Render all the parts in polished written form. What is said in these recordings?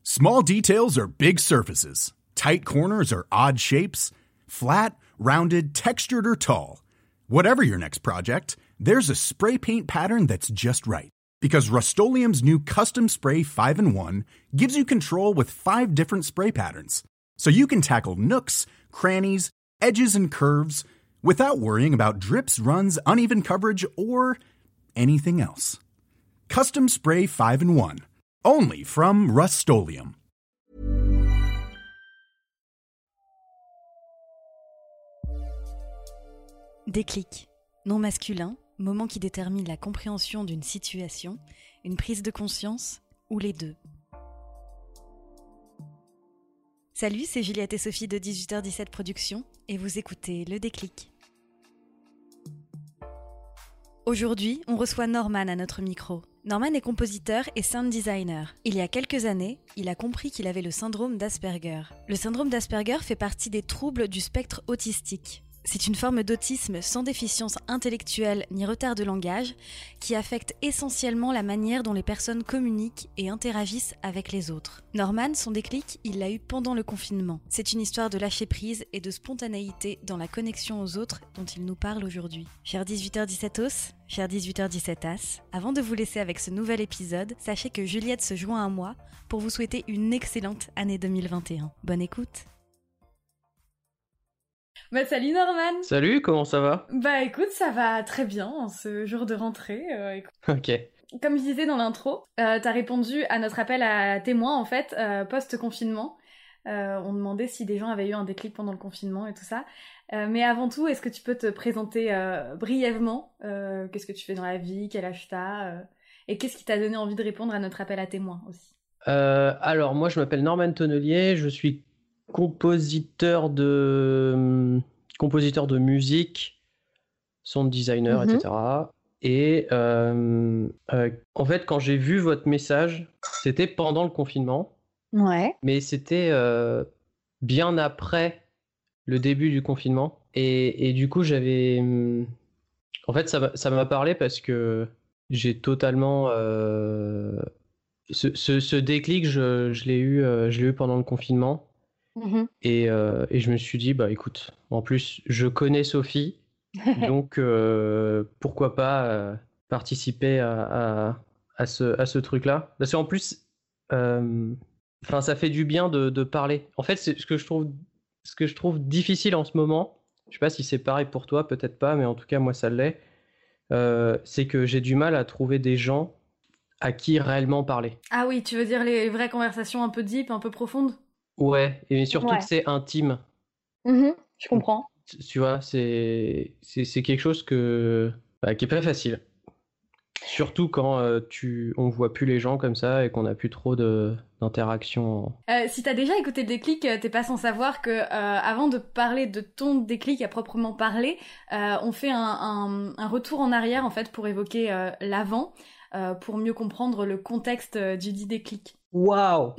Small details are big surfaces. Tight corners are odd shapes. Flat, rounded, textured, or tall. Whatever your next project, there's a spray paint pattern that's just right. Because Rust-Oleum's new Custom Spray 5-in-1 gives you control with 5 different spray patterns. So you can tackle nooks, crannies, edges, and curves without worrying about drips, runs, uneven coverage, or anything else. Custom Spray 5-in-1. Only from Rust-Oleum. Déclic. Nom masculin, moment qui détermine la compréhension d'une situation, une prise de conscience ou les deux. Salut, c'est Juliette et Sophie de 18h17 Productions et vous écoutez Le Déclic. Aujourd'hui, on reçoit Norman à notre micro. Norman est compositeur et sound designer. Il y a quelques années, il a compris qu'il avait le syndrome d'Asperger. Le syndrome d'Asperger fait partie des troubles du spectre autistique. C'est une forme d'autisme sans déficience intellectuelle ni retard de langage qui affecte essentiellement la manière dont les personnes communiquent et interagissent avec les autres. Norman, son déclic, il l'a eu pendant le confinement. C'est une histoire de lâcher prise et de spontanéité dans la connexion aux autres dont il nous parle aujourd'hui. Cher 18h17 os, cher 18h17 as, avant de vous laisser avec ce nouvel épisode, sachez que Juliette se joint à moi pour vous souhaiter une excellente année 2021. Bonne écoute. Bah salut Norman. Salut, comment ça va? Bah écoute, ça va très bien en ce jour de rentrée. Ok. Comme je disais dans l'intro, t'as répondu à notre appel à témoins en fait, post-confinement. On demandait si des gens avaient eu un déclic pendant le confinement et tout ça. Mais avant tout, est-ce que tu peux te présenter brièvement? Qu'est-ce que tu fais dans la vie? Quel âge t'as? Et qu'est-ce qui t'a donné envie de répondre à notre appel à témoins aussi? Alors, moi je m'appelle Norman Tonnelier, je suis compositeur de musique, sound designer, etc. Et en fait, quand j'ai vu votre message, c'était pendant le confinement. Ouais. Mais c'était bien après le début du confinement. Et du coup, j'avais... En fait, ça m'a parlé parce que j'ai totalement... Ce déclic, je l'ai eu pendant le confinement. Et je me suis dit, bah écoute, en plus je connais Sophie, donc pourquoi pas participer à ce truc-là. Parce qu'en plus, ça fait du bien de parler. En fait, c'est ce que je trouve difficile en ce moment. Je sais pas si c'est pareil pour toi, peut-être pas, mais en tout cas moi ça l'est. C'est que j'ai du mal à trouver des gens à qui réellement parler. Ah oui, tu veux dire les vraies conversations un peu deep, un peu profondes? Ouais, et surtout que c'est intime. Je comprends. Tu vois, c'est quelque chose qui est pas facile. Surtout quand on voit plus les gens comme ça et qu'on a plus trop d'interaction. Si t'as déjà écouté le déclic, t'es pas sans savoir que avant de parler de ton déclic à proprement parler, on fait un retour en arrière en fait pour évoquer l'avant, pour mieux comprendre le contexte du dit déclic. Waouh.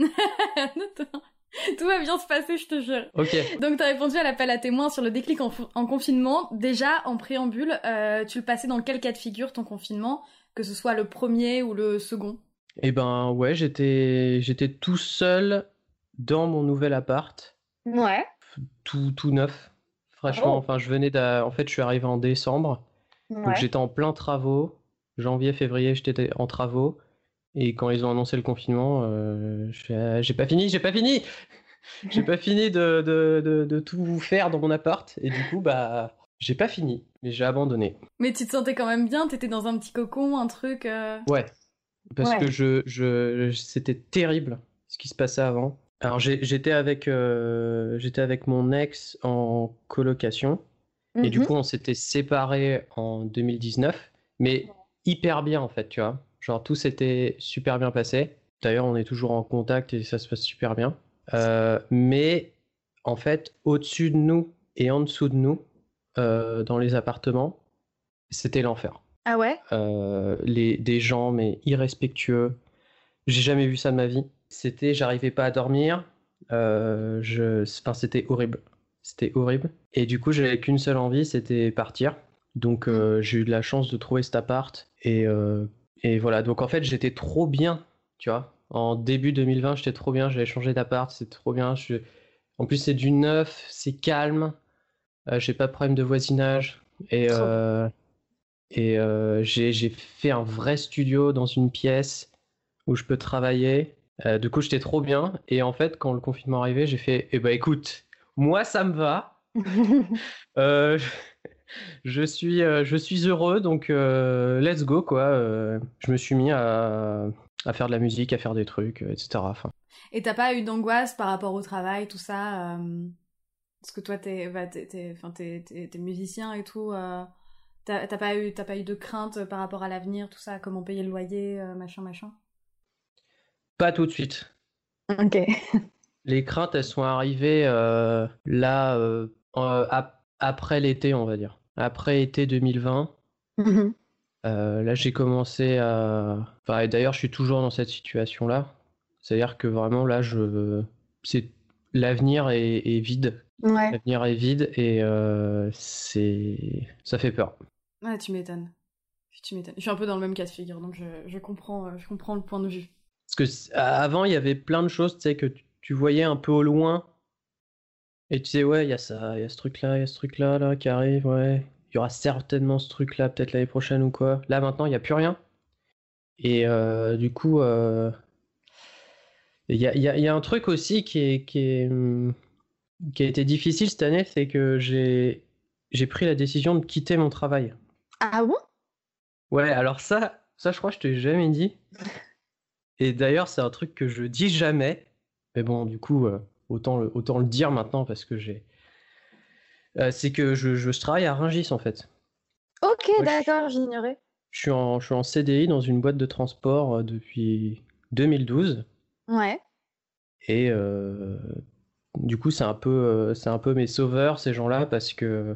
Tout va bien se passer, je te jure. Ok. Donc t'as répondu à l'appel à témoins sur le déclic en confinement. Déjà, en préambule, tu le passais dans quel cas de figure ton confinement, que ce soit le premier ou le second? Eh ben ouais, j'étais tout seul dans mon nouvel appart. Ouais. Tout neuf. Franchement, enfin en fait je suis arrivé en décembre. Ouais. Donc j'étais en plein travaux. Janvier, février, j'étais en travaux. Et quand ils ont annoncé le confinement, j'ai pas fini J'ai pas fini de tout faire dans mon appart. Et du coup, bah, j'ai pas fini, mais j'ai abandonné. Mais tu te sentais quand même bien? T'étais dans un petit cocon, un truc Ouais, parce que c'était terrible ce qui se passait avant. Alors j'étais avec mon ex en colocation. Et du coup, on s'était séparés en 2019. Mais hyper bien, en fait, tu vois. Genre, tout s'était super bien passé. D'ailleurs, on est toujours en contact et ça se passe super bien. Mais, en fait, au-dessus de nous et en dessous de nous, dans les appartements, c'était l'enfer. Ah ouais? Des gens, mais irrespectueux. J'ai jamais vu ça de ma vie. J'arrivais pas à dormir. C'était horrible. C'était horrible. Et du coup, j'avais qu'une seule envie, c'était partir. Donc, j'ai eu de la chance de trouver cet appart. Et voilà, donc en fait, j'étais trop bien, tu vois. En début 2020, j'étais trop bien. J'avais changé d'appart, c'est trop bien. En plus, c'est du neuf, c'est calme. J'ai pas de problème de voisinage. J'ai fait un vrai studio dans une pièce où je peux travailler. Du coup, j'étais trop bien. Et en fait, quand le confinement arrivait, j'ai fait, eh ben écoute, moi ça me va. Euh, je suis heureux, donc let's go quoi. Je me suis mis à faire de la musique, à faire des trucs, etc. Enfin, Et t'as pas eu d'angoisse par rapport au travail, tout ça parce que toi, t'es musicien et tout. T'as pas eu de crainte par rapport à l'avenir, tout ça, comment payer le loyer, machin. pas tout de suite. Ok. Les craintes, elles sont arrivées là après l'été, on va dire. Après été 2020. Mhm. Là, j'ai commencé à. Enfin, et d'ailleurs, je suis toujours dans cette situation-là. C'est-à-dire que vraiment, là, l'avenir est vide. Ouais. L'avenir est vide et ça fait peur. Ouais, tu m'étonnes. Je suis un peu dans le même cas de figure, donc je comprends le point de vue. Parce que avant, il y avait plein de choses, tu sais, que tu voyais un peu au loin. Et tu disais, ouais, il y a ça, il y a ce truc-là, il y a ce truc-là là, qui arrive, ouais. Il y aura certainement ce truc-là, peut-être l'année prochaine ou quoi. Là, maintenant, il n'y a plus rien. Et du coup, il y a un truc aussi qui a été difficile cette année, c'est que j'ai pris la décision de quitter mon travail. Ah bon? Ouais, alors ça, je crois que je t'ai jamais dit. Et d'ailleurs, c'est un truc que je dis jamais. Mais bon, du coup, autant le dire maintenant parce que c'est que je travaille à Rungis en fait. Ok, Moi, d'accord, j'ignorais. je suis en CDI dans une boîte de transport depuis 2012. Ouais. Et du coup, c'est un peu mes sauveurs, ces gens-là, parce que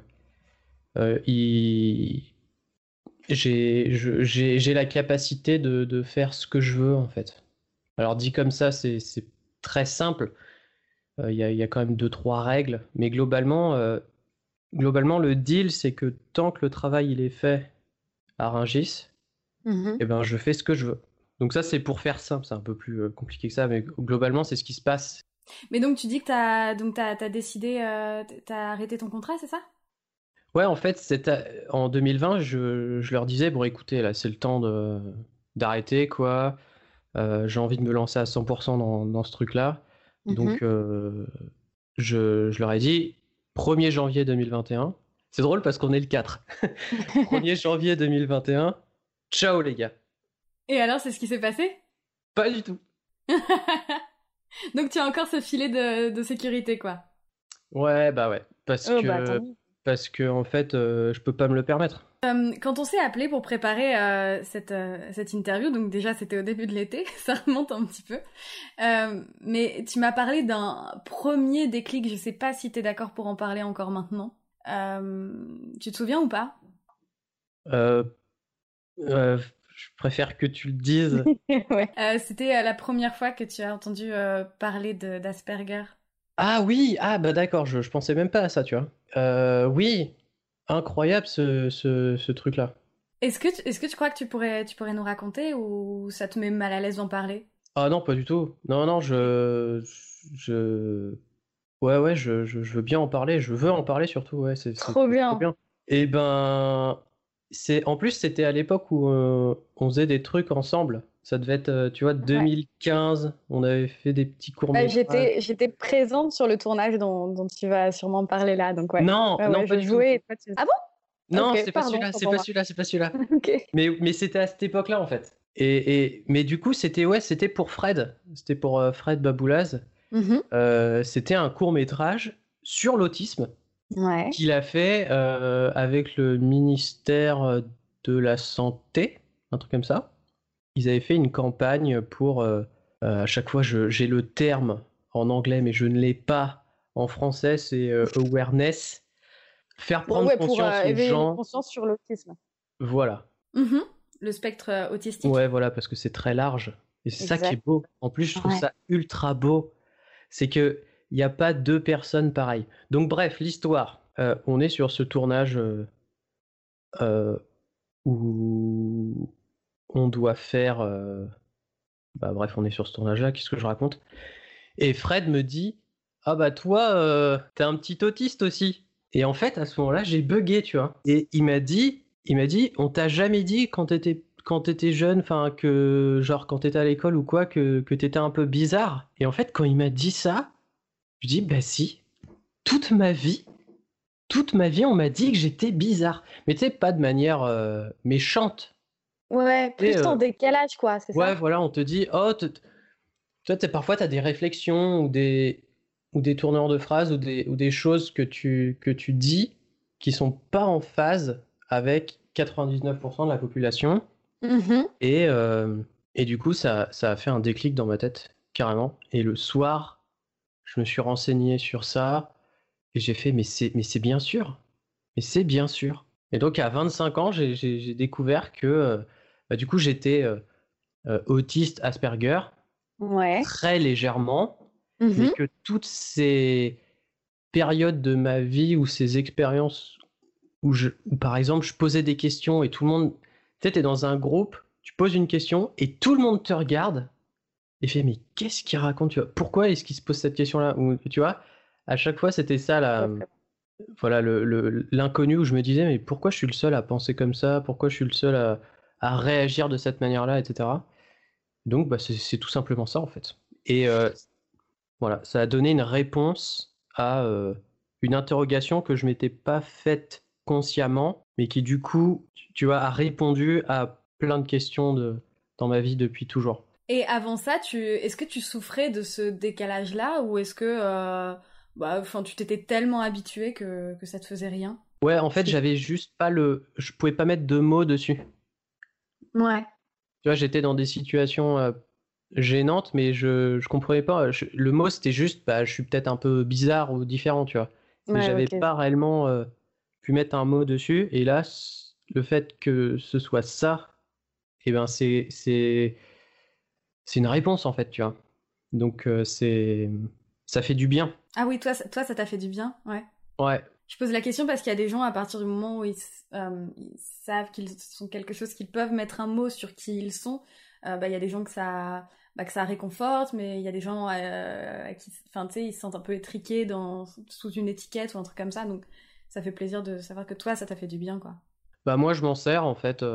j'ai la capacité de faire ce que je veux, en fait. Alors, dit comme ça, c'est très simple. Il y a quand même 2-3 règles. Mais globalement, le deal, c'est que tant que le travail il est fait à Rungis, Mhm. eh ben, je fais ce que je veux. Donc ça, c'est pour faire simple. C'est un peu plus compliqué que ça, mais globalement, c'est ce qui se passe. Mais donc tu dis que t'as décidé, t'as arrêté ton contrat, c'est ça? Ouais, en fait, en 2020, je leur disais, bon, écoutez, là, c'est le temps d'arrêter, quoi. J'ai envie de me lancer à 100% dans ce truc-là. Donc, je leur ai dit, 1er janvier 2021. C'est drôle parce qu'on est le 4. 1er janvier 2021. Ciao, les gars. Et alors, c'est ce qui s'est passé? Pas du tout. Donc tu as encore ce filet de sécurité, quoi. Ouais, bah ouais. Parce que en fait, je peux pas me le permettre. Quand on s'est appelé pour préparer cette interview, donc déjà c'était au début de l'été, ça remonte un petit peu, mais tu m'as parlé d'un premier déclic, je sais pas si t'es d'accord pour en parler encore maintenant. Tu te souviens ou pas? Je préfère que tu le dises. Ouais. C'était la première fois que tu as entendu parler d'Asperger. Ah oui, ah bah d'accord, je pensais même pas à ça, tu vois. Oui, incroyable ce truc-là. Est-ce que tu crois que tu pourrais nous raconter ou ça te met mal à l'aise d'en parler? Ah non, pas du tout. Non, ouais, je veux bien en parler, je veux en parler surtout, ouais, c'est Trop bien. trop bien. Et ben, en plus, c'était à l'époque où on faisait des trucs ensemble. Ça devait être, tu vois, 2015, on avait fait des petits courts-métrages. J'étais présente sur le tournage dont tu vas sûrement parler là, donc ouais. Non, non, pas je du jouais. tout. Ah bon? Non, Ok, c'est pas celui-là, c'est pas celui-là, c'est pas celui-là. Ok. Mais c'était à cette époque-là, en fait. Mais du coup, c'était pour Fred. C'était pour Fred Baboulaz. C'était un court-métrage sur l'autisme Ouais. qu'il a fait avec le ministère de la Santé, un truc comme ça. Ils avaient fait une campagne pour... à chaque fois, j'ai le terme en anglais, mais je ne l'ai pas en français, c'est awareness. Faire prendre conscience aux éveiller gens. une conscience sur l'autisme. Voilà. Le spectre autistique. Ouais, voilà, parce que c'est très large. Et c'est ça qui est beau. En plus, je trouve ça ultra beau. C'est que il n'y a pas deux personnes pareilles. Donc bref, l'histoire. On est sur ce tournage où on doit faire Bah bref, on est sur ce tournage-là, qu'est-ce que je raconte? Et Fred me dit, ah bah toi, t'es un petit autiste aussi. Et en fait, à ce moment-là, j'ai bugué, tu vois. Et il m'a dit, on t'a jamais dit quand t'étais jeune, enfin que genre quand t'étais à l'école ou quoi, que t'étais un peu bizarre. Et en fait, quand il m'a dit ça, je dis bah si, toute ma vie, on m'a dit que j'étais bizarre. Mais tu sais, pas de manière méchante. Ouais, plus en décalage, quoi, c'est Ouais, ça? voilà, on te dit, oh, toi, parfois, t'as des réflexions ou des tournures de phrases ou des choses que tu dis qui sont pas en phase avec 99% de la population. Mhm. Et du coup, ça a fait un déclic dans ma tête, carrément. Et le soir, je me suis renseigné sur ça et j'ai fait, mais c'est bien sûr. Mais c'est bien sûr. Et donc, à 25 ans, j'ai découvert que, bah, du coup, j'étais autiste Asperger, Ouais. très légèrement, mais Mhm. que toutes ces périodes de ma vie ou ces expériences où par exemple, je posais des questions et tout le monde, tu sais, t'es dans un groupe, tu poses une question et tout le monde te regarde et fait, mais qu'est-ce qu'il raconte, tu vois? Pourquoi est-ce qu'il se pose cette question-là? Ou, tu vois, à chaque fois, c'était ça, voilà, l'inconnu où je me disais, mais pourquoi je suis le seul à penser comme ça? Pourquoi je suis le seul à réagir de cette manière-là, etc. Donc, bah, c'est tout simplement ça, en fait. Et voilà, ça a donné une réponse à une interrogation que je m'étais pas faite consciemment, mais qui, du coup, tu vois, a répondu à plein de questions dans ma vie depuis toujours. Et avant ça, est-ce que tu souffrais de ce décalage-là ou est-ce que tu t'étais tellement habitué que ça te faisait rien? Ouais, en fait, j'avais juste pas je pouvais pas mettre de mots dessus. Ouais. Tu vois, j'étais dans des situations gênantes, mais je comprenais pas. Le mot, c'était juste, bah, je suis peut-être un peu bizarre ou différent, tu vois. Mais Ouais, j'avais ok. pas réellement pu mettre un mot dessus. Et là, le fait que ce soit ça, eh ben, c'est une réponse, en fait, tu vois. Donc, ça fait du bien. Ah oui, toi, ça t'a fait du bien, ouais. Ouais. Je pose la question parce qu'il y a des gens, à partir du moment où ils savent qu'ils sont quelque chose, qu'ils peuvent mettre un mot sur qui ils sont, il y a des gens que ça réconforte, mais il y a des gens qui, enfin, tu sais, ils se sentent un peu étriqués sous une étiquette ou un truc comme ça, donc ça fait plaisir de savoir que toi, ça t'a fait du bien, quoi. Bah, moi, je m'en sers, en fait.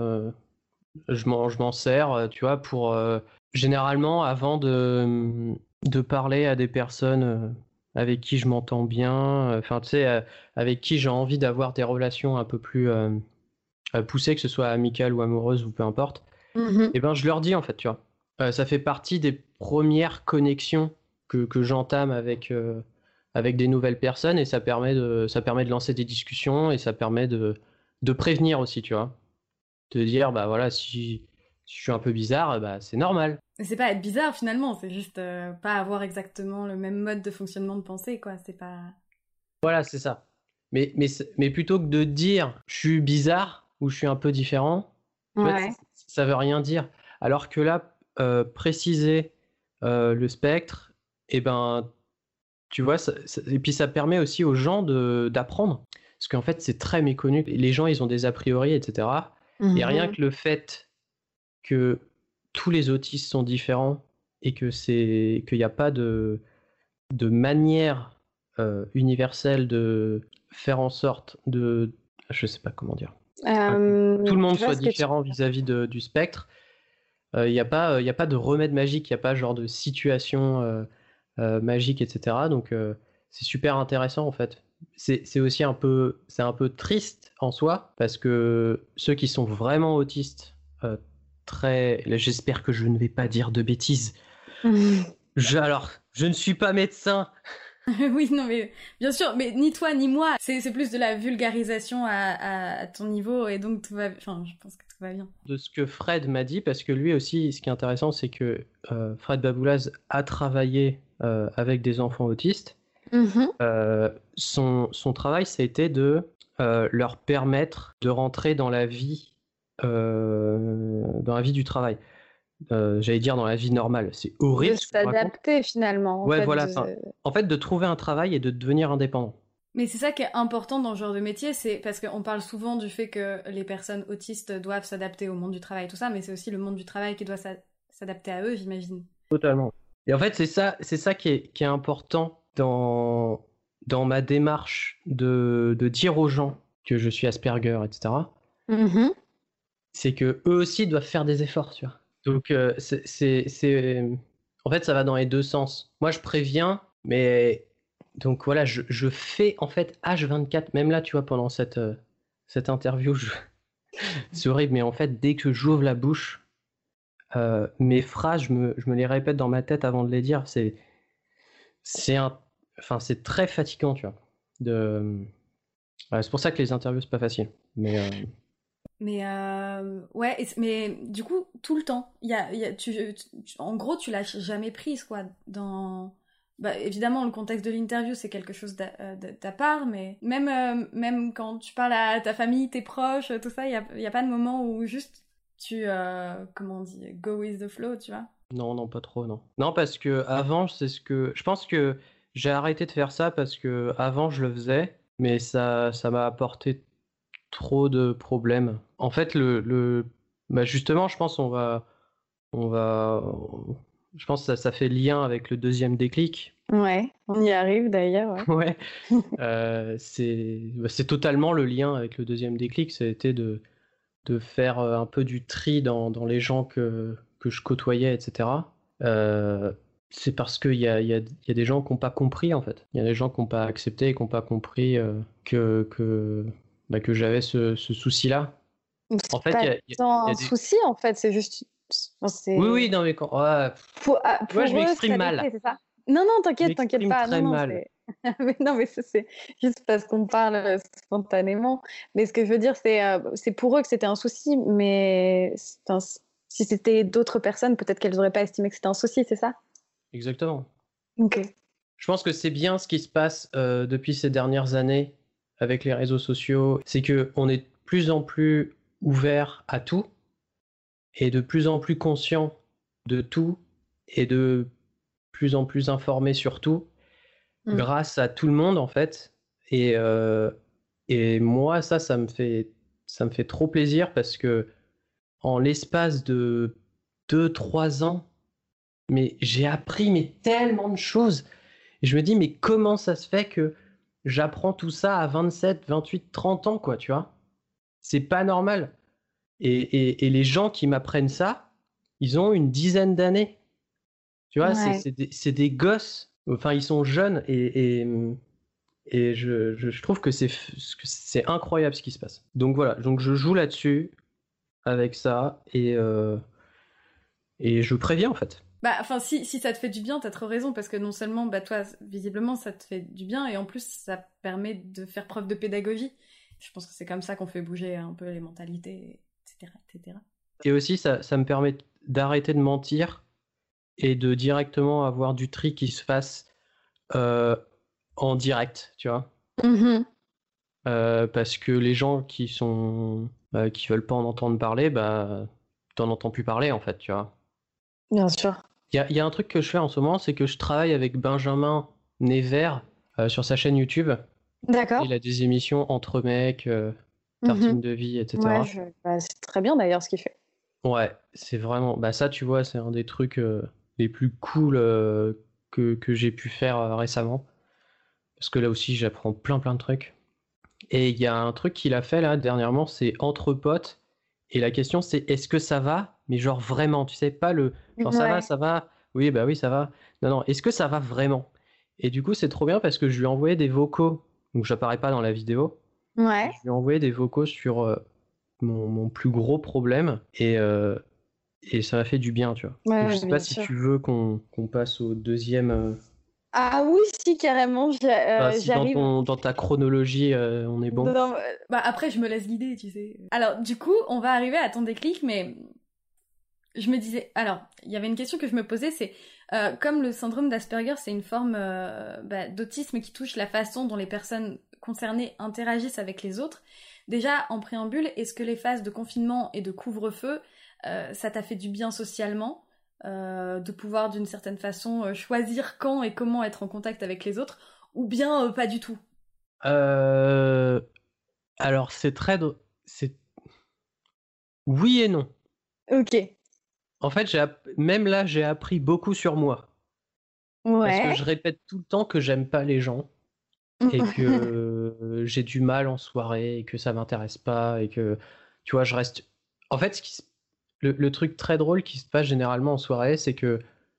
Je m'en sers, tu vois, pour généralement avant de parler à des personnes avec qui je m'entends bien, enfin tu sais, avec qui j'ai envie d'avoir des relations un peu plus poussées, que ce soit amicales ou amoureuses ou peu importe. Mhm. Et ben je leur dis en fait, tu vois. Ça fait partie des premières connexions que j'entame avec des nouvelles personnes et ça permet de lancer des discussions et ça permet de prévenir aussi, tu vois. De dire, bah voilà, si je suis un peu bizarre, bah c'est normal. Mais c'est pas être bizarre finalement, c'est juste pas avoir exactement le même mode de fonctionnement de pensée, quoi. C'est pas. Voilà, c'est ça. Mais plutôt que de dire je suis bizarre ou je suis un peu différent, tu vois, Ouais. ça veut rien dire. Alors que là, préciser le spectre, et ben, tu vois, et puis ça permet aussi aux gens d'apprendre. Parce qu'en fait, c'est très méconnu. Les gens, ils ont des a priori, etc. Et rien Mhm. que le fait que tous les autistes sont différents et qu'il n'y a pas de manière universelle de faire en sorte je sais pas comment dire, tout le monde Je vois soit ce que tu... différent vis-à-vis du spectre. Il n'y a pas, il y a pas de remède magique, il n'y a pas genre de situation magique, etc. Donc c'est super intéressant en fait. C'est aussi c'est un peu triste en soi parce que ceux qui sont vraiment autistes, là, j'espère que je ne vais pas dire de bêtises. Alors, je ne suis pas médecin. Oui, non, mais bien sûr, mais ni toi ni moi, c'est plus de la vulgarisation à ton niveau, et donc tout va, enfin, je pense que tout va bien. De ce que Fred m'a dit, parce que lui aussi, ce qui est intéressant, c'est que Fred Baboulaz a travaillé avec des enfants autistes. Mhm. Son travail, ça a été de leur permettre de rentrer dans la vie du travail. J'allais dire dans la vie normale. C'est De horrible ce que je raconte. s'adapter finalement, en Ouais, fait. voilà. En fait, de trouver un travail et de devenir indépendant. Mais c'est ça qui est important dans ce genre de métier, c'est parce qu'on parle souvent du fait que les personnes autistes doivent s'adapter au monde du travail, tout ça, mais c'est aussi le monde du travail qui doit s'adapter à eux, j'imagine. Totalement. Et en fait, c'est ça qui est important dans ma démarche de dire aux gens que je suis Asperger, etc. C'est que eux aussi doivent faire des efforts, tu vois. Donc, en fait, ça va dans les deux sens. Moi, je préviens, mais donc voilà, je fais en fait H24, même là, tu vois, pendant cette interview, c'est horrible, mais en fait, dès que j'ouvre la bouche, mes phrases, je me les répète dans ma tête avant de les dire. C'est très fatigant, tu vois. C'est pour ça que les interviews, c'est pas facile. Mais ouais, mais du coup, tout le temps, en gros, tu lâches jamais prise, quoi. Évidemment, le contexte de l'interview, c'est quelque chose de ta part, mais même quand tu parles à ta famille, tes proches, tout ça, il y a pas de moment où juste comment on dit, go with the flow, tu vois. Non, pas trop, non. Non, parce que avant, je pense que j'ai arrêté de faire ça parce que avant je le faisais, mais ça m'a apporté trop de problèmes. En fait, justement, je pense je pense que ça fait lien avec le deuxième déclic. Ouais, on y arrive d'ailleurs. Ouais. C'est totalement le lien avec le deuxième déclic. C'était de faire un peu du tri dans les gens que je côtoyais, etc. C'est parce qu'il y a des gens qui n'ont pas compris, en fait. Il y a des gens qui n'ont pas accepté et qui n'ont pas compris que j'avais ce souci-là. En fait, il y a un souci, en fait, c'est juste... Oui, non, mais quand... pour moi, je m'exprime mal. C'est ça. Non, t'inquiète pas. Très mal. mais c'est juste parce qu'on parle spontanément. Mais ce que je veux dire, c'est pour eux que c'était un souci, mais si c'était d'autres personnes, peut-être qu'elles n'auraient pas estimé que c'était un souci, c'est ça? Exactement. Ok. Je pense que c'est bien ce qui se passe depuis ces dernières années avec les réseaux sociaux. C'est qu'on est de plus en plus ouvert à tout et de plus en plus conscient de tout et de plus en plus informé sur tout grâce à tout le monde, en fait. Et moi, ça me fait trop plaisir parce que en l'espace de 2-3 ans, mais j'ai appris tellement de choses. Et je me dis, mais comment ça se fait que j'apprends tout ça à 27, 28, 30 ans, quoi, tu vois? C'est pas normal. Et les gens qui m'apprennent ça, ils ont une dizaine d'années. Tu vois, Ouais. c'est des gosses. Enfin, ils sont jeunes et je trouve que c'est incroyable ce qui se passe. Donc voilà, donc je joue là-dessus avec ça et je préviens, en fait. Si ça te fait du bien, t'as trop raison, parce que non seulement, toi, visiblement, ça te fait du bien, et en plus, ça permet de faire preuve de pédagogie. Je pense que c'est comme ça qu'on fait bouger un peu les mentalités, etc., etc. Et aussi, ça me permet d'arrêter de mentir et de directement avoir du tri qui se fasse en direct, tu vois. Parce que les gens qui veulent pas en entendre parler, t'en entends plus parler, en fait, tu vois. Bien sûr. Il y a un truc que je fais en ce moment, c'est que je travaille avec Benjamin Nevers sur sa chaîne YouTube. D'accord. Il a des émissions entre mecs, tartines de vie, etc. Ouais, c'est très bien d'ailleurs ce qu'il fait. Ouais, c'est vraiment... ça, tu vois, c'est un des trucs les plus cool que j'ai pu faire récemment. Parce que là aussi, j'apprends plein de trucs. Et il y a un truc qu'il a fait là dernièrement, c'est entre potes. Et la question c'est est-ce que ça va? Mais genre vraiment, tu sais, pas le genre ça va, oui, oui, ça va. Non, est-ce que ça va vraiment? Et du coup, c'est trop bien parce que je lui ai envoyé des vocaux, donc j'apparais pas dans la vidéo. Ouais. Je lui ai envoyé des vocaux sur mon plus gros problème et ça m'a fait du bien, tu vois. Ouais, Je sais pas si tu veux qu'on passe au deuxième. Ah oui, si, carrément, Si j'arrive. dans ta chronologie, on est bon. Après, je me laisse guider, tu sais. Alors, du coup, on va arriver à ton déclic, mais je me disais... Alors, il y avait une question que je me posais, c'est... comme le syndrome d'Asperger, c'est une forme d'autisme qui touche la façon dont les personnes concernées interagissent avec les autres. Déjà, en préambule, est-ce que les phases de confinement et de couvre-feu, ça t'a fait du bien socialement ? De pouvoir d'une certaine façon choisir quand et comment être en contact avec les autres, ou bien pas du tout? Alors c'est oui et non. Ok. En fait, même là, j'ai appris beaucoup sur moi. Parce que je répète tout le temps que j'aime pas les gens et que j'ai du mal en soirée et que ça m'intéresse pas et que, tu vois, je reste... En fait, le truc très drôle qui se passe généralement en soirée, c'est que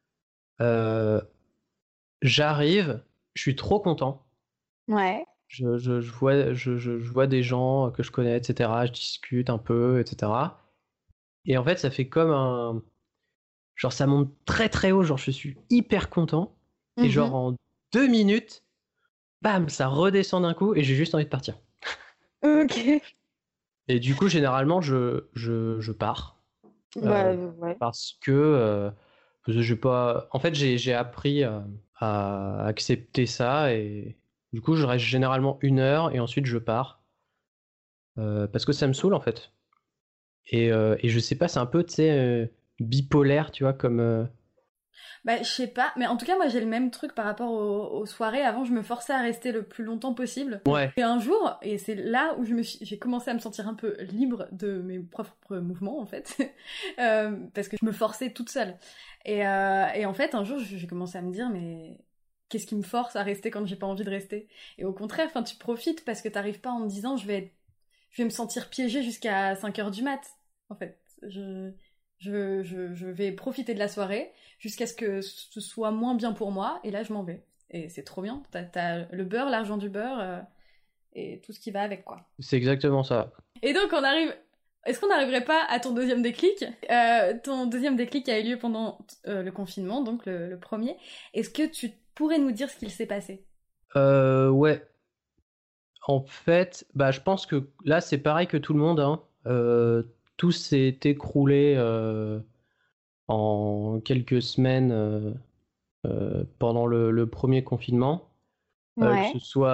j'arrive, je suis trop content. Ouais. Je vois des gens que je connais, etc. Je discute un peu, etc. Et en fait, ça fait comme un... Genre, ça monte très très haut, genre je suis hyper content. Et genre en 2 minutes, bam, ça redescend d'un coup et j'ai juste envie de partir. Ok. Et du coup, généralement, je pars. Ouais. Parce que j'ai pas... En fait, j'ai appris à accepter ça et du coup, je reste généralement 1 heure et ensuite je pars. Parce que ça me saoule en fait. Et je sais pas, c'est un peu, tu sais, bipolaire, tu vois, comme... Bah, je sais pas, mais en tout cas, moi j'ai le même truc par rapport aux soirées. Avant, je me forçais à rester le plus longtemps possible. Ouais. Et un jour, et c'est là où j'ai commencé à me sentir un peu libre de mes propres mouvements, en fait, parce que je me forçais toute seule. Et en fait, un jour, j'ai commencé à me dire, mais qu'est-ce qui me force à rester quand j'ai pas envie de rester? Et au contraire, enfin, tu profites parce que t'arrives pas en te disant, je vais me sentir piégée jusqu'à 5h du mat, en fait. Je vais profiter de la soirée jusqu'à ce que ce soit moins bien pour moi, et là je m'en vais. Et c'est trop bien. T'as le beurre, l'argent du beurre, et tout ce qui va avec, quoi. C'est exactement ça. Et donc on arrive... Est-ce qu'on n'arriverait pas à ton deuxième déclic? Ton deuxième déclic a eu lieu pendant le confinement, donc le premier. Est-ce que tu pourrais nous dire ce qu'il s'est passé? Ouais. En fait, bah, je pense que là, c'est pareil que tout le monde, hein. Tout s'est écroulé en quelques semaines pendant le premier confinement. Ouais.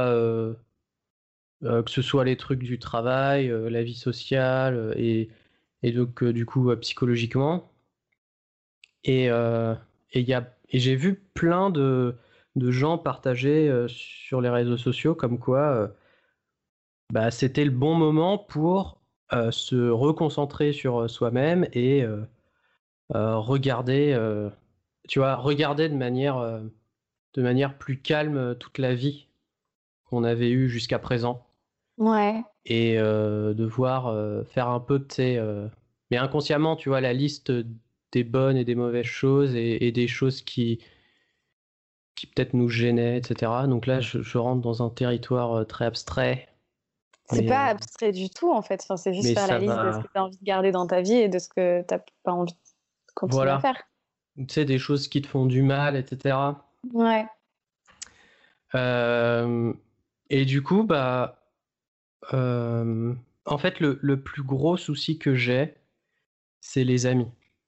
Que ce soit les trucs du travail, la vie sociale et donc du coup psychologiquement. Et j'ai vu plein de gens partager sur les réseaux sociaux comme quoi bah, c'était le bon moment pour se reconcentrer sur soi-même et regarder, tu vois, regarder de manière plus calme toute la vie qu'on avait eue jusqu'à présent. Ouais. Et devoir faire un peu, tu sais, mais inconsciemment, tu vois, la liste des bonnes et des mauvaises choses et des choses qui peut-être nous gênaient, etc. Donc là, je rentre dans un territoire très abstrait. C'est pas abstrait du tout, en fait. Enfin, c'est juste faire la liste de ce que tu as envie de garder dans ta vie et de ce que tu n'as pas envie de continuer à faire. Tu sais, des choses qui te font du mal, etc. Ouais. Et du coup, bah, en fait, le plus gros souci que j'ai, c'est les amis.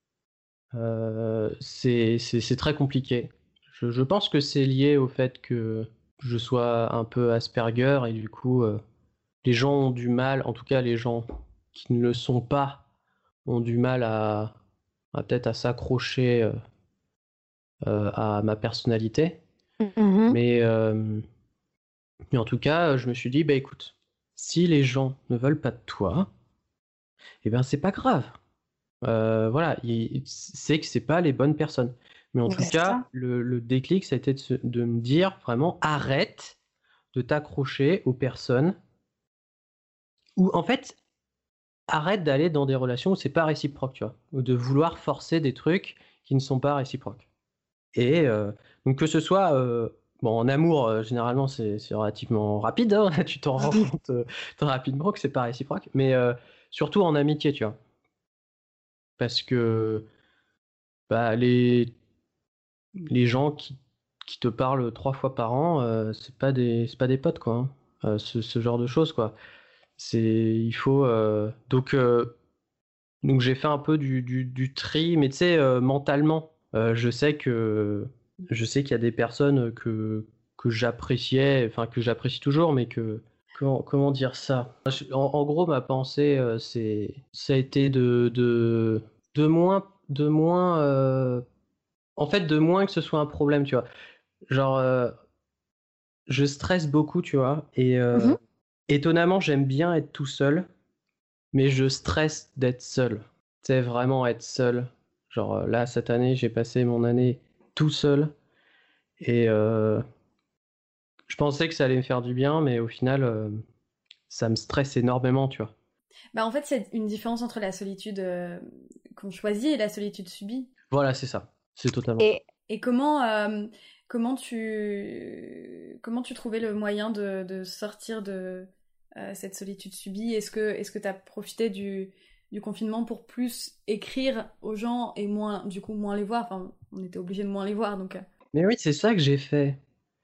C'est très compliqué. Je pense que c'est lié au fait que je sois un peu Asperger et du coup, les gens ont du mal, en tout cas les gens qui ne le sont pas, ont du mal à peut-être à s'accrocher à ma personnalité. Mais en tout cas, je me suis dit, bah écoute, si les gens ne veulent pas de toi, eh ben c'est pas grave. Voilà, c'est que c'est pas les bonnes personnes. Mais en tout cas, le déclic, ça a été de me dire vraiment, arrête de t'accrocher aux personnes. Ou en fait, arrête d'aller dans des relations où c'est pas réciproque, tu vois. Ou de vouloir forcer des trucs qui ne sont pas réciproques. Et donc que ce soit... Bon, en amour, généralement, c'est relativement rapide. Hein. Tu t'en rends compte rapidement que c'est pas réciproque. Mais surtout en amitié, tu vois. Parce que bah, les gens qui te parlent 3 fois par an, c'est pas des potes, quoi. Hein. Ce genre de choses, quoi. Il faut... Donc j'ai fait un peu du tri, mais tu sais, mentalement. Je sais qu'il y a des personnes que j'appréciais, enfin que j'apprécie toujours, mais que... Comment dire ça? En gros, ma pensée, ça a été de moins en fait, de moins que ce soit un problème, tu vois. Genre, je stresse beaucoup, tu vois, et étonnamment, j'aime bien être tout seul, mais je stresse d'être seul. Tu sais, vraiment être seul. Genre là, cette année, j'ai passé mon année tout seul et je pensais que ça allait me faire du bien, mais au final, ça me stresse énormément, tu vois. Bah en fait, c'est une différence entre la solitude qu'on choisit et la solitude subie. Voilà, c'est ça. C'est totalement ça. Et comment tu trouvais le moyen de sortir de cette solitude subie? Est-ce que tu as profité du confinement pour plus écrire aux gens et moins les voir? Enfin, on était obligé de moins les voir, donc... Mais oui, c'est ça que j'ai fait.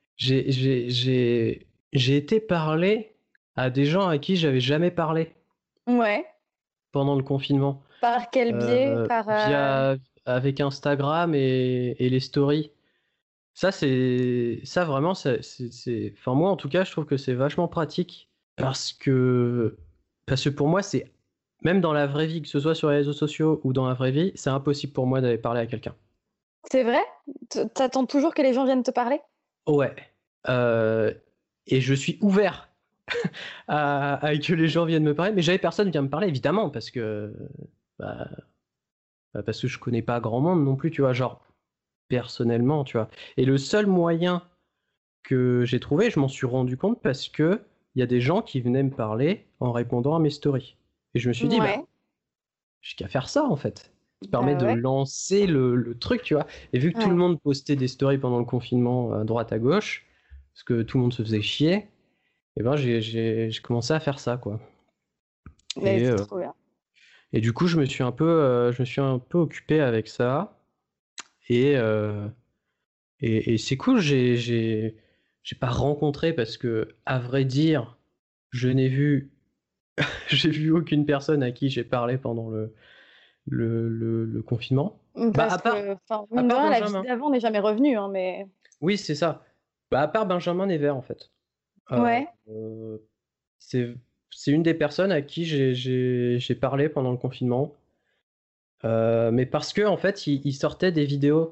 J'ai été parler à des gens à qui j'avais jamais parlé Ouais. pendant le confinement. Par quel biais? Avec Instagram et les stories. Ça vraiment, enfin, moi en tout cas, je trouve que c'est vachement pratique parce que pour moi, c'est même dans la vraie vie, que ce soit sur les réseaux sociaux ou dans la vraie vie, c'est impossible pour moi d'aller parler à quelqu'un. C'est vrai? T'attends toujours que les gens viennent te parler? Ouais. Et je suis ouvert à que les gens viennent me parler, mais j'avais personne qui vient me parler, évidemment, parce que je connais pas grand monde non plus, tu vois, genre personnellement, tu vois. Et le seul moyen que j'ai trouvé, je m'en suis rendu compte parce que il y a des gens qui venaient me parler en répondant à mes stories. Et je me suis dit, j'ai qu'à faire ça en fait. Ça permet de lancer le truc, tu vois. Et vu que tout le monde postait des stories pendant le confinement à droite à gauche, parce que tout le monde se faisait chier, et ben j'ai commencé à faire ça, quoi. C'est trop bien. Et du coup, je me suis un peu occupé avec ça. Et c'est cool, j'ai pas rencontré parce que, à vrai dire, j'ai vu aucune personne à qui j'ai parlé pendant le confinement. Parce que la vie d'avant n'est jamais revenue, hein, mais... Oui, c'est ça. À part Benjamin Nevers, en fait. C'est une des personnes à qui j'ai parlé pendant le confinement. Mais parce que en fait, il sortait des vidéos.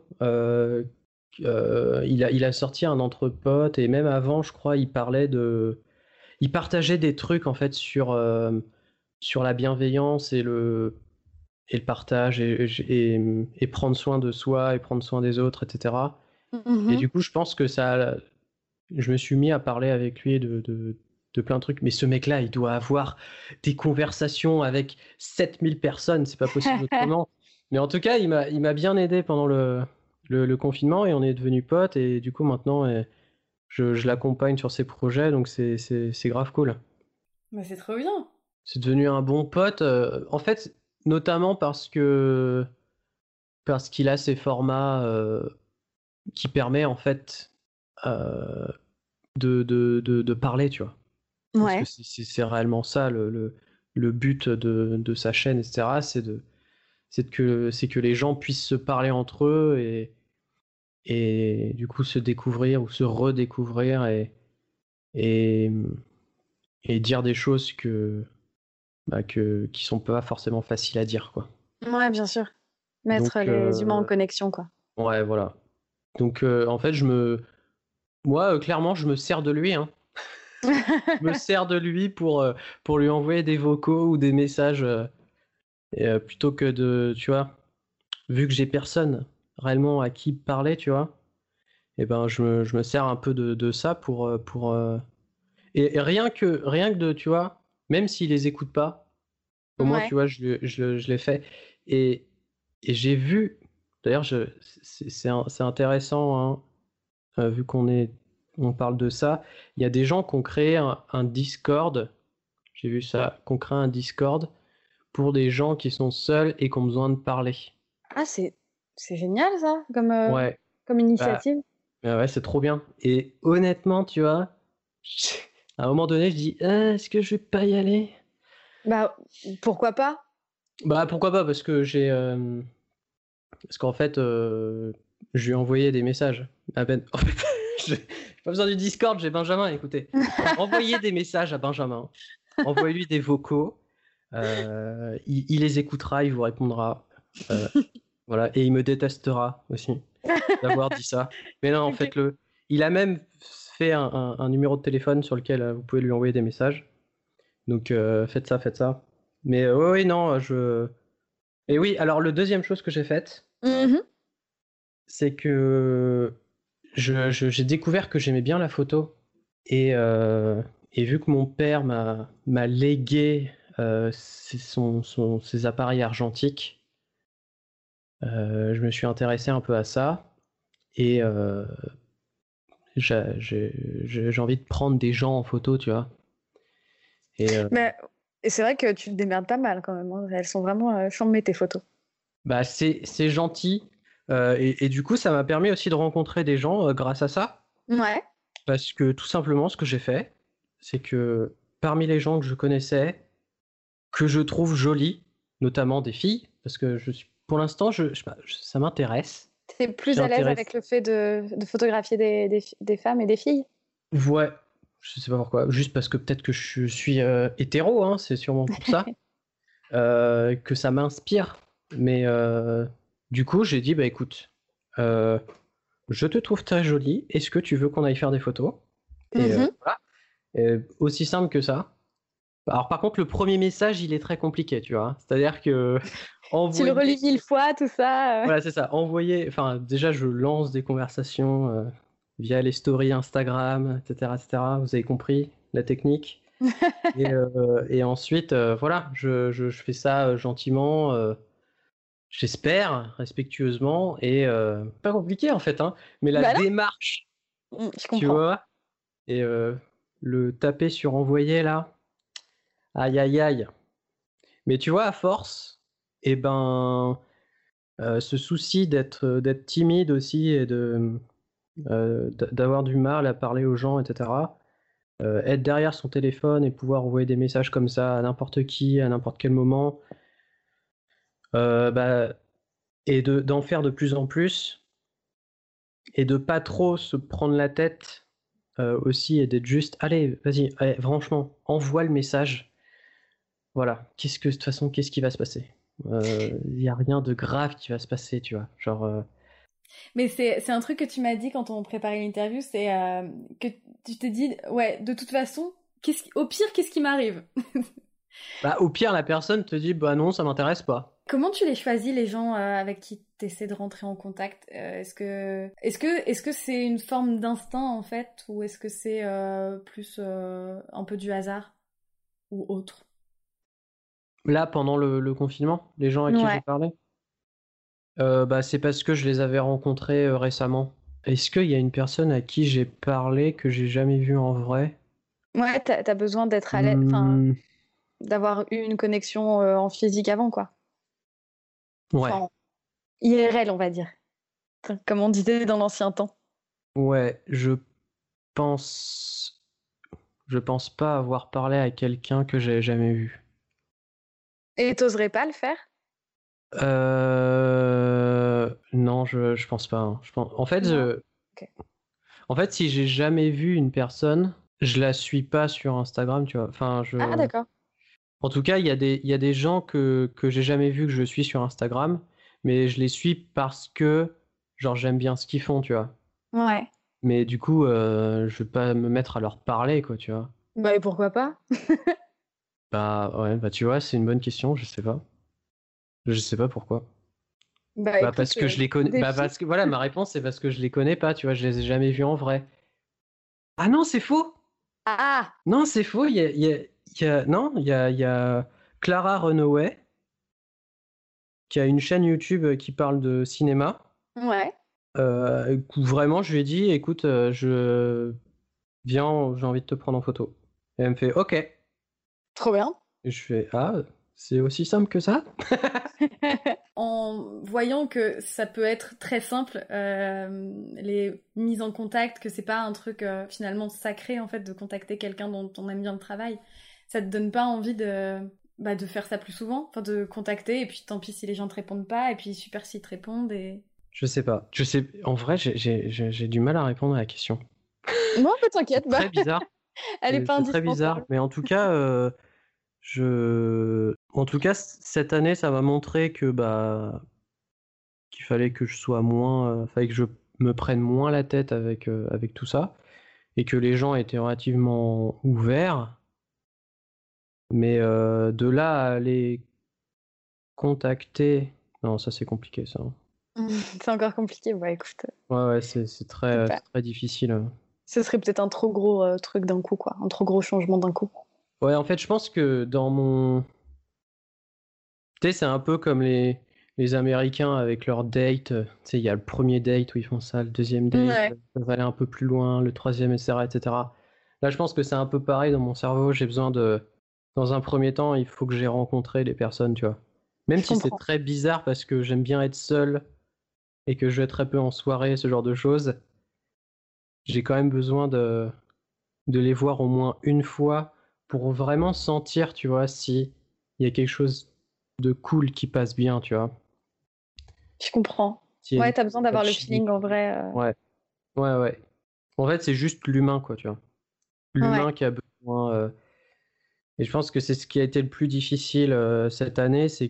Il a sorti un entre potes et même avant, je crois, il partageait des trucs en fait sur la bienveillance et le partage et prendre soin de soi et prendre soin des autres, etc. Et du coup, je pense que je me suis mis à parler avec lui de plein de trucs. Mais ce mec-là, il doit avoir des conversations avec 7000 personnes. C'est pas possible autrement. Mais en tout cas, il m'a bien aidé pendant le confinement et on est devenus potes. Et du coup, maintenant, je l'accompagne sur ses projets. Donc, c'est grave cool. Bah, c'est trop bien. C'est devenu un bon pote. En fait, notamment parce qu'il a ces formats qui permet en fait de parler, tu vois. Parce que c'est réellement ça le but de sa chaîne, etc. C'est que les gens puissent se parler entre eux et du coup se découvrir ou se redécouvrir et dire des choses qui sont pas forcément faciles à dire, quoi. Ouais, bien sûr. Mettre les humains en connexion, quoi. Ouais, voilà. Donc en fait, moi, clairement, je me sers de lui, hein. Je me sers de lui pour lui envoyer des vocaux ou des messages plutôt que de, tu vois, vu que j'ai personne réellement à qui parler, tu vois, et ben je me sers un peu de ça pour et rien que de, tu vois, même s'il les écoute pas, au moins, tu vois, je l'ai fait et j'ai vu, d'ailleurs, c'est intéressant, hein, vu on parle de ça, il y a des gens qui ont créé un Discord, j'ai vu ça, qui ont créé un Discord pour des gens qui sont seuls et qui ont besoin de parler. Ah, c'est génial ça, comme initiative. Ouais, c'est trop bien. Et honnêtement, tu vois, à un moment donné, je dis, est-ce que je vais pas y aller? Bah, pourquoi pas? Bah, pourquoi pas, parce que parce qu'en fait, je lui ai envoyé des messages à Ben. En fait, j'ai pas besoin du Discord, j'ai Benjamin, écoutez. Envoyez des messages à Benjamin. Envoyez-lui des vocaux. Il les écoutera, il vous répondra. Voilà, et il me détestera aussi d'avoir dit ça. Mais non, faites-le. Il a même fait un numéro de téléphone sur lequel vous pouvez lui envoyer des messages. Donc faites ça. Mais oui, non, Et oui, alors le deuxième chose que j'ai faite, C'est que j'ai découvert que j'aimais bien la photo. Et vu que mon père m'a légué ses appareils argentiques, je me suis intéressé un peu à ça. Et j'ai envie de prendre des gens en photo, tu vois. Et c'est vrai que tu te démerdes pas mal quand même. Hein. Elles sont vraiment chambées tes photos. Bah c'est gentil. Et du coup, ça m'a permis aussi de rencontrer des gens grâce à ça. Ouais. Parce que tout simplement, ce que j'ai fait, c'est que parmi les gens que je connaissais, que je trouve jolis, notamment des filles, parce que pour l'instant, je sais pas, ça m'intéresse. T'es plus à l'aise avec le fait de photographier des femmes et des filles? Ouais, je sais pas pourquoi. Juste parce que peut-être que je suis hétéro, hein, c'est sûrement pour ça. Que ça m'inspire. Mais du coup, j'ai dit, bah écoute, je te trouve très jolie, est-ce que tu veux qu'on aille faire des photos? Et voilà. Aussi simple que ça. Alors par contre, le premier message, il est très compliqué, tu vois. C'est-à-dire que... Tu le relis 1000 fois, tout ça. Voilà, c'est ça. Enfin, déjà, je lance des conversations via les stories Instagram, etc., etc. Vous avez compris la technique. Et ensuite, voilà, je fais ça gentiment, j'espère, respectueusement, et pas compliqué en fait, hein, mais la démarche, je comprends. tu vois, et le taper sur envoyer là, aïe aïe aïe. Mais tu vois, à force, et ben, ce souci d'être timide aussi et d'avoir du mal à parler aux gens, etc. Être derrière son téléphone et pouvoir envoyer des messages comme ça à n'importe qui, à n'importe quel moment, et d'en faire de plus en plus, et de pas trop se prendre la tête aussi, et d'être juste, allez, vas-y, allez, franchement, envoie le message. Voilà, de toute façon, qu'est-ce qui va se passer? Il n'y a rien de grave qui va se passer, tu vois. Genre. Mais c'est un truc que tu m'as dit quand on préparait l'interview, c'est que tu t'es dit, ouais, de toute façon, au pire, qu'est-ce qui m'arrive? Bah, au pire, la personne te dit, bah non, ça m'intéresse pas. Comment tu les choisis, les gens avec qui tu essaies de rentrer en contact? Est-ce que c'est une forme d'instinct, en fait, ou est-ce que c'est plus un peu du hasard ou autre? Là, pendant le confinement, les gens à qui j'ai parlé, c'est parce que je les avais rencontrés récemment. Est-ce qu'il y a une personne à qui j'ai parlé que j'ai jamais vue en vrai? Ouais, t'as besoin d'être à l'aise, d'avoir eu une connexion en physique avant, quoi. Ouais. Enfin, IRL, on va dire. Comme on disait dans l'ancien temps. Ouais, je pense pas avoir parlé à quelqu'un que j'ai jamais vu. Et t'oserais pas le faire? Non, je pense pas. Hein. En fait, Okay. En fait, si j'ai jamais vu une personne, je la suis pas sur Instagram, tu vois. Enfin, Ah, d'accord. En tout cas, il y a des gens que j'ai jamais vu que je suis sur Instagram, mais je les suis parce que, genre, j'aime bien ce qu'ils font, tu vois. Ouais. Mais du coup, je vais pas me mettre à leur parler, quoi, tu vois. Bah, et pourquoi pas? Ouais, tu vois, c'est une bonne question, je sais pas. Je sais pas pourquoi. Écoute, parce que je les connais. Parce que voilà, ma réponse c'est parce que je les connais pas, tu vois, je les ai jamais vus en vrai. Ah non, c'est faux! Ah! Non, c'est faux, il y a Clara Runaway qui a une chaîne YouTube qui parle de cinéma. Ouais. Vraiment, je lui ai dit, écoute, viens, j'ai envie de te prendre en photo. Et elle me fait, ok. Trop bien. Et je fais, ah, c'est aussi simple que ça? En voyant que ça peut être très simple, les mises en contact, que c'est pas un truc finalement sacré en fait de contacter quelqu'un dont on aime bien le travail, ça te donne pas envie de faire ça plus souvent, enfin de contacter, et puis tant pis si les gens te répondent pas, et puis super s'ils te répondent. Et je sais pas. En vrai, j'ai du mal à répondre à la question. Non, mais t'inquiète. C'est très bizarre. Elle est pas très bizarre, mais en tout cas, en tout cas, cette année, ça m'a montré que qu'il fallait que je sois moins, fallait que je me prenne moins la tête avec tout ça, et que les gens étaient relativement ouverts. Mais de là à aller contacter, non, ça c'est compliqué, ça. C'est encore compliqué. Bah écoute, Ouais, c'est très, très difficile. ce serait peut-être un trop gros truc d'un coup, quoi. Un trop gros changement d'un coup. Ouais, en fait, je pense que dans mon... Tu sais, c'est un peu comme les Américains avec leur date. Tu sais, il y a le premier date où ils font ça, le deuxième date, Ouais. ils peuvent aller un peu plus loin, le troisième, etc., etc. Là, je pense que c'est un peu pareil dans mon cerveau. J'ai besoin de... Dans un premier temps, il faut que j'ai rencontré les personnes, tu vois. Même Je si c'est comprends. très bizarre parce que j'aime bien être seul et que je vais très peu en soirée, ce genre de choses, j'ai quand même besoin de les voir au moins une fois pour vraiment sentir, tu vois, si il y a quelque chose de cool qui passe bien, tu vois. Je comprends. S'il y a Ouais, une t'as besoin d'avoir le alchimie. feeling en vrai. Ouais, ouais. En fait, c'est juste l'humain, quoi, tu vois. Ouais. L'humain qui a besoin. Et je pense que c'est ce qui a été le plus difficile cette année, c'est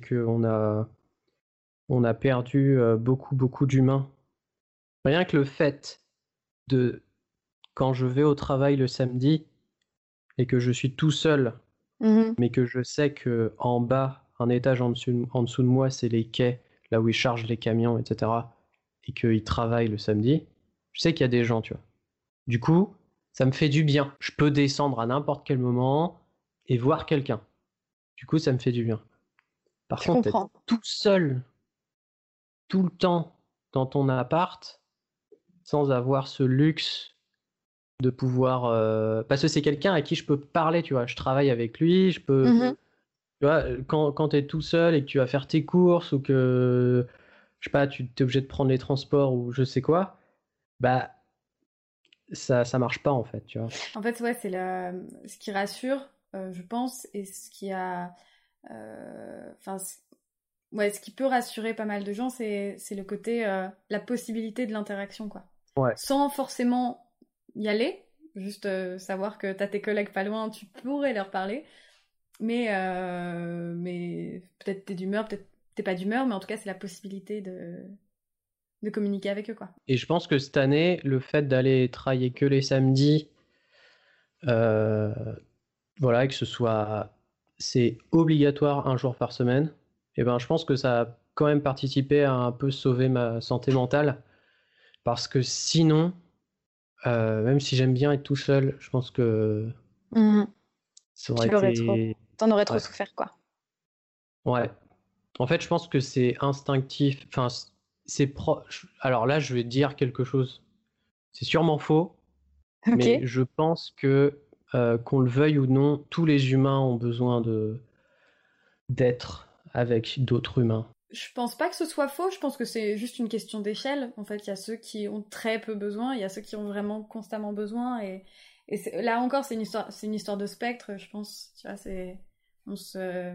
on a perdu beaucoup d'humains. Rien que le fait de, quand je vais au travail le samedi et que je suis tout seul, Mhm. mais que je sais que en bas, un étage en dessous de moi, c'est les quais, là où ils chargent les camions, etc., et qu'ils travaillent le samedi, je sais qu'il y a des gens, tu vois. Du coup, ça me fait du bien. Je peux descendre à n'importe quel moment et voir quelqu'un. Du coup, ça me fait du bien. Par Je contre, être comprends. tout seul, tout le temps, dans ton appart, sans avoir ce luxe de pouvoir... Parce que c'est quelqu'un à qui je peux parler, tu vois. Je travaille avec lui, je peux... Mhm. Tu vois, quand tu es tout seul et que tu vas faire tes courses ou que, je sais pas, tu es obligé de prendre les transports ou je sais quoi, bah, ça marche pas en fait, tu vois. En fait, ouais, c'est ce qui rassure, je pense, et ce qui a... Enfin, ouais, ce qui peut rassurer pas mal de gens, c'est le côté, la possibilité de l'interaction, quoi. Ouais. Sans forcément y aller, juste savoir que t'as tes collègues pas loin, tu pourrais leur parler, mais peut-être t'es d'humeur, peut-être t'es pas d'humeur, mais en tout cas, c'est la possibilité de communiquer avec eux, quoi. Et je pense que cette année, le fait d'aller travailler que les samedis, euh, voilà, que ce soit, c'est obligatoire un jour par semaine, et ben je pense que ça a quand même participé à un peu sauver ma santé mentale, parce que sinon, même si j'aime bien être tout seul, je pense que Mhm. ça aurait Tu l'aurais trop. été... T'en aurais trop Ouais. souffert, quoi. Ouais. En fait, je pense que c'est instinctif. Enfin, c'est proche. Alors là, je vais dire quelque chose. C'est sûrement faux, mais Ok. je pense que qu'on le veuille ou non, tous les humains ont besoin d'être avec d'autres humains. Je pense pas que ce soit faux, je pense que c'est juste une question d'échelle. En fait, il y a ceux qui ont très peu besoin, il y a ceux qui ont vraiment constamment besoin, et là encore, c'est une histoire de spectre, je pense. Tu vois, on se,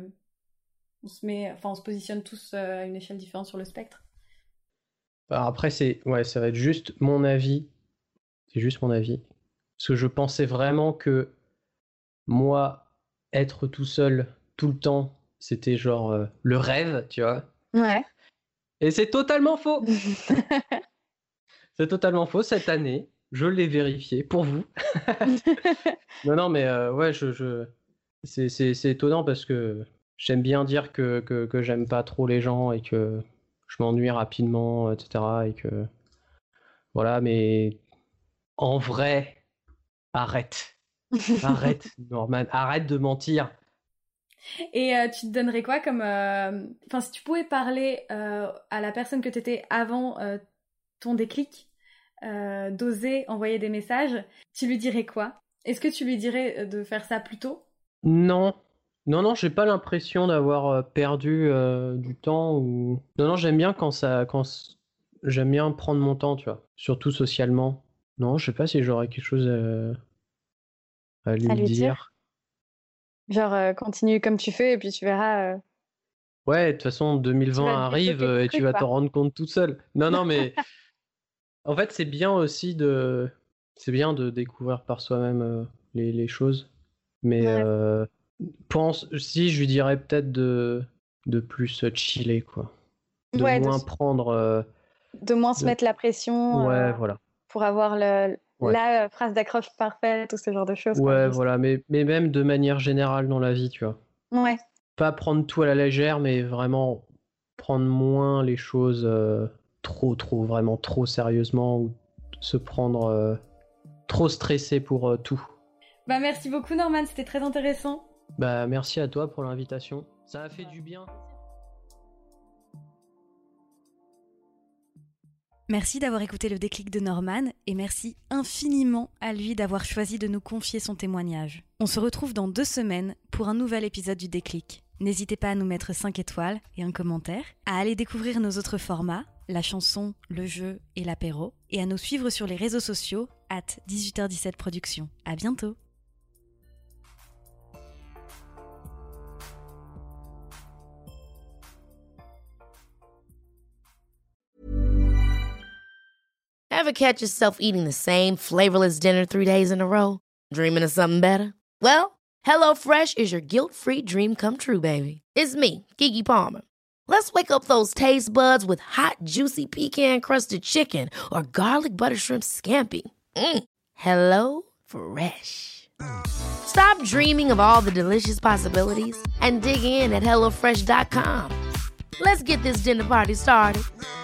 on se positionne tous à une échelle différente sur le spectre. Alors après, ouais, ça va être juste mon avis. C'est juste mon avis. Parce que je pensais vraiment que moi, être tout seul tout le temps, c'était genre le rêve, tu vois. Ouais. Et c'est totalement faux. C'est totalement faux. Cette année, je l'ai vérifié pour vous. Non, mais ouais, c'est étonnant parce que j'aime bien dire que j'aime pas trop les gens et que je m'ennuie rapidement, etc. Et que voilà, mais en vrai, arrête. Arrête, Norman, arrête de mentir. Et tu te donnerais quoi comme... Enfin, si tu pouvais parler à la personne que tu étais avant ton déclic, d'oser envoyer des messages, tu lui dirais quoi? Est-ce que tu lui dirais de faire ça plus tôt? Non, non, j'ai pas l'impression d'avoir perdu du temps ou. Non, j'aime bien j'aime bien prendre mon temps, tu vois, surtout socialement. Non, je sais pas si j'aurais quelque chose à À lui lui dire. dire. Genre, continue comme tu fais et puis tu verras. Ouais, de toute façon, Tu vas 2020 arrive débloquer des et tu trucs, vas quoi. t'en rendre compte toute seule. Non, mais en fait, c'est bien aussi c'est bien de découvrir par soi-même les choses. Mais Ouais. si je lui dirais peut-être de plus chiller, quoi. De Ouais, moins prendre. de moins se De... mettre la pression Ouais, voilà. pour avoir Ouais. la phrase d'accroche parfaite ou ce genre de choses, quoi. Ouais, Juste. voilà. Mais même de manière générale dans la vie, tu vois. Ouais. Pas prendre tout à la légère, mais vraiment prendre moins les choses. vraiment trop sérieusement ou se prendre trop stressé pour tout. Bah merci beaucoup Norman, c'était très intéressant. Bah merci à toi pour l'invitation, ça a fait du bien. Merci d'avoir écouté le déclic de Norman et merci infiniment à lui d'avoir choisi de nous confier son témoignage. On se retrouve dans 2 semaines pour un nouvel épisode du déclic. N'hésitez pas à nous mettre 5 étoiles et un commentaire, à aller découvrir nos autres formats, la chanson, le jeu et l'apéro, et à nous suivre sur les réseaux sociaux @18h17 Productions. À bientôt. Ever catch yourself eating the same flavorless dinner 3 days in a row? Dreaming of something better? Well, HelloFresh is your guilt-free dream come true, baby. It's me, Keke Palmer. Let's wake up those taste buds with hot, juicy pecan-crusted chicken or garlic butter shrimp scampi. Hello Fresh. Stop dreaming of all the delicious possibilities and dig in at HelloFresh.com. Let's get this dinner party started.